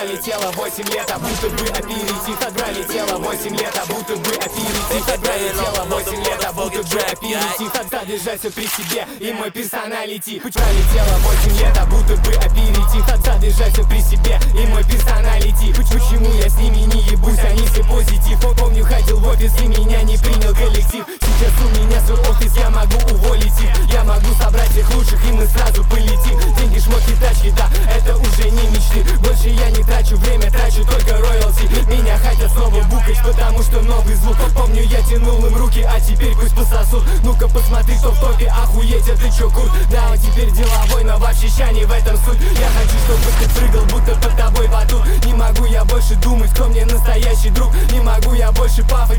пролетело 8 лет, а будто бы аперитив. Пролетело 8 лет, а будто бы аперитив. Пролетело 8 лет, а будто бы аперитив. Содержать все при себе и мой персоналити. Пролетело 8 лет, а будто бы аперитив. Содержать все при себе и мой персоналити. Почему я с ними не ебусь, они все позитив. Помню, ходил в офис и меня не принял коллектив. Сейчас у меня свой офис, я могу уволить их. Я могу собрать всех лучших и мы сразу полетим. Деньги, шмотки, тачки, да, это уже не мечты. Больше я не трачу время, трачу только роялти. Меня хотят снова букать, потому что новый звук. Помню, я тянул им руки, а теперь пусть пососут. Ну-ка посмотри, кто в топе, охуеть, а ты чё, курт? Да, он теперь деловой, но вообще ща не в этом суть. Я хочу, чтобы ты прыгал, будто под тобой батут. Не могу я больше думать, кто мне настоящий друг. Не могу я больше пафать,